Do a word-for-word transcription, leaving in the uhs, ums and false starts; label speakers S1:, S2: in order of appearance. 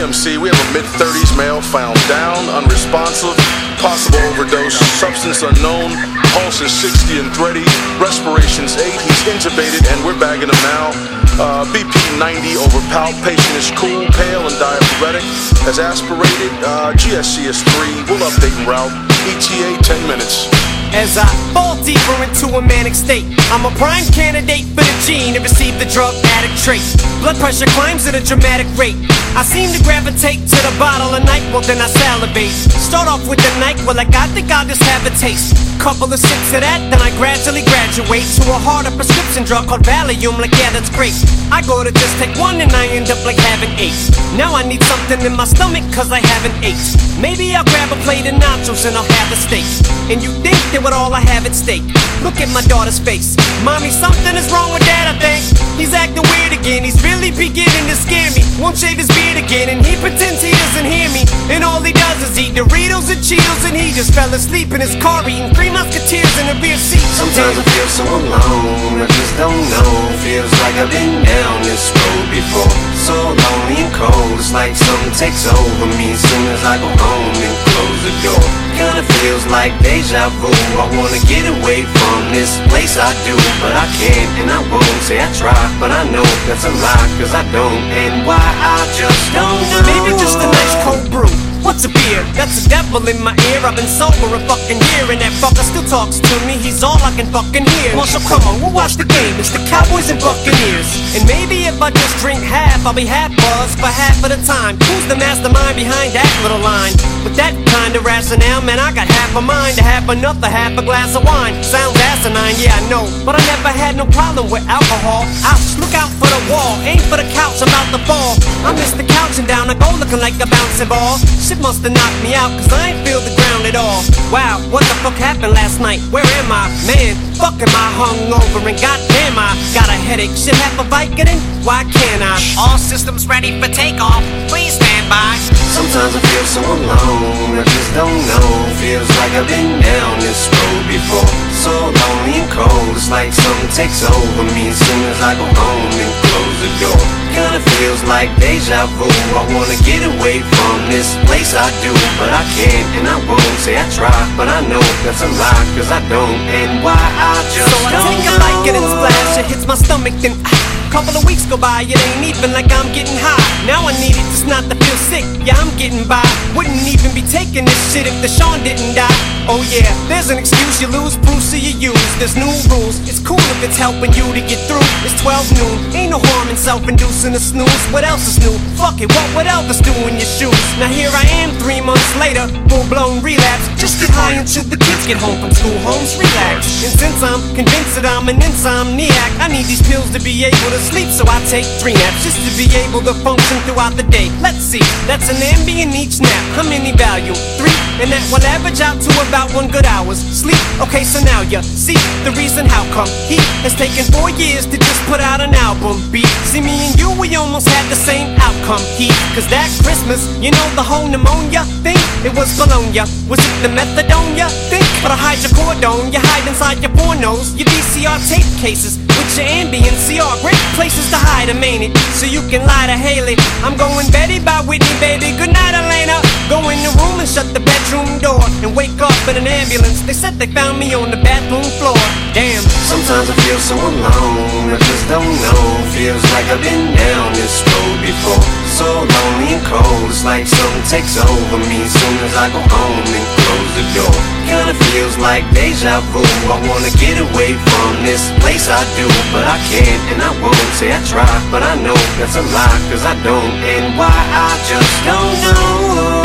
S1: M C, we have a mid thirties male found down, unresponsive, possible overdose, substance unknown, pulse is sixty and thready, respiration's eight, he's intubated and we're bagging him now. Uh, B P ninety over palp, patient is cool, pale and diaphoretic, has aspirated, uh, G S C is three, we'll update en route, E T A ten minutes.
S2: As I fall deeper into a manic state, I'm a prime candidate for the gene to receive the drug addict trait. Blood pressure climbs at a dramatic rate. I seem to gravitate to the bottle of NyQuil, then I salivate. Start off with the NyQuil, like I think I'll just have a taste. Couple of sips of that, then I gradually graduate to a harder prescription drug called Valium, like yeah, that's great. I go to just take one and I end up like having eight. Now I need something in my stomach cause I haven't ate. Maybe I'll grab a plate of nachos and I'll have a steak. And you think that with all I have at stake, look at my daughter's face. Mommy, something is wrong with dad, I think. He's acting weird again, he's really beginning to scare me. Won't shave his beard again and he pretends he doesn't hear me. And all he does is eat Doritos and Cheetos, and he just fell asleep in his car eating Three Musketeers in a rear seat.
S3: Sometimes I feel so alone, I just don't know. Feels like I've been down this road before. So lonely and cold, it's like something takes over me as soon as I go home and close the door. Kinda feels like deja vu, I wanna get away from this place I do, but I can't and I won't. Say I try, but I know that's a lie, cause I don't. And why I just don't know.
S2: Maybe just a nice cold brew. What's a beer? That's a devil in my ear. I've been sober a fucking year, and that fucker still talks to me. He's all I can fucking hear. Well, so come on, we'll watch the game. It's the Cowboys and Buccaneers. And maybe if I just drink half, I'll be half buzzed for half of the time. Who's the mastermind behind that little line? With that kind of rationale, man, I got half a mind to have another half a glass of wine. Sounds asinine, yeah, I know, but I never had no problem with alcohol. Ouch, look out for the wall, aim for the couch, I'm about to fall. I miss the couch and down, I go looking like a bouncing ball. Shit must have knocked me out, cause I ain't feel the ground at all. Wow, what the fuck happened last night? Where am I? Man, fuck am I hungover, and goddamn I got a headache. Shit, half a Vicodin? Why can't I? All systems ready for takeoff, please stand by.
S3: Sometimes I feel so alone, I just don't know. Feels like I've been down this road before. So lonely and cold, it's like something takes over me as soon as I go home and close the door. Kinda feels like deja vu, I wanna get away from this place I do, but I can't and I won't. Say I try, but I know that's a lie, cause I don't. And why I just
S2: So I
S3: don't
S2: take a
S3: know.
S2: Vicodin splash, it hits my stomach, then ah, couple of weeks go by, it ain't even like I'm getting high. Now I need it just not to feel sick, yeah I'm getting by. Wouldn't even be taking this shit if the Sean didn't die. Oh yeah, there's an excuse, you lose proof so you use. There's new rules, it's cool if it's helping you to get through. It's twelve noon, ain't no harm in self-inducing a snooze. What else is new? Fuck it, what would Elvis do in your shoes? Now here I am three months later, full-blown relapse. Just get high until the kids get home from school, homes relax. And since I'm convinced that I'm an insomniac, I need these pills to be able to sleep, so I take three naps just to be able to function throughout the day. Let's see, that's an Ambien each nap. How many value? Three, and that will average out to about one good hour's sleep. Okay, so now you see the reason how come he has taken four years to just put out an album. Beat, see me and you, we almost had the same outcome. He, cause that Christmas, you know the whole pneumonia thing, it was Bologna. Was it the methadone you think? Or the hydrocodone you hide inside your pornos, your V C R tape cases with your Ambien C R. Great places to hide them, ain't it? So you can lie to Haley. I'm going Betty by Whitney, baby. Good night, Elena. Go in the room and shut the bedroom door and wake up in an ambulance. They said they found me on the bathroom floor. Damn.
S3: Sometimes I feel so alone, I just don't know. Feels like I've been down this road before. So lonely and cold, it's like something takes over me as soon as I go home and close the door. Kinda feels like deja vu, I wanna get away from this place I do, but I can't and I won't. Say I try, but I know that's a lie, cause I don't. And why I just don't know.